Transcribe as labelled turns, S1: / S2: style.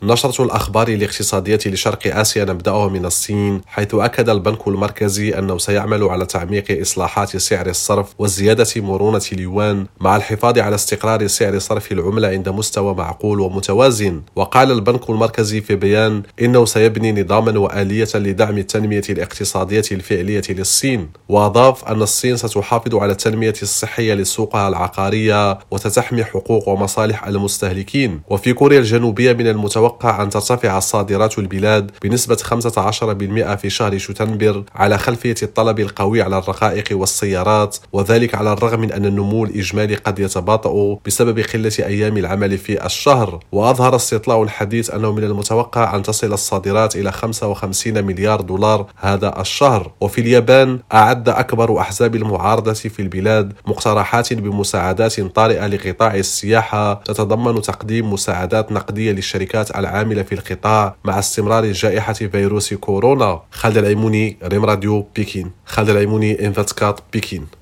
S1: نشرة الأخبار الاقتصادية لشرق آسيا نبدأها من الصين، حيث أكد البنك المركزي أنه سيعمل على تعميق إصلاحات سعر الصرف وزيادة مرونة اليوان مع الحفاظ على استقرار سعر صرف العملة عند مستوى معقول ومتوازن. وقال البنك المركزي في بيان إنه سيبني نظاما وآلية لدعم التنمية الاقتصادية الفعلية للصين، وأضاف أن الصين ستحافظ على التنمية الصحية لسوقها العقارية وتتحمي حقوق ومصالح المستهلكين. وفي كوريا الجنوبية من المتوقع أن ترتفع صادرات البلاد بنسبة 15% في شهر شتنبر على خلفية الطلب القوي على الرقائق والسيارات، وذلك على الرغم من أن النمو الإجمالي قد يتباطأ بسبب قلة أيام العمل في الشهر. وأظهر استطلاع حديث أنه من المتوقع أن تصل الصادرات إلى 55 مليار دولار هذا الشهر. وفي اليابان أعد أكبر أحزاب المعارضة في البلاد مقترحات بمساعدات طارئة لقطاع السياحة تتضمن تقديم مساعدات نقدية للشركات العاملة في القطاع مع استمرار جائحة فيروس كورونا. خالد العيموني، ريم راديو، بكين. خالد العيموني، إنفتكات، بكين.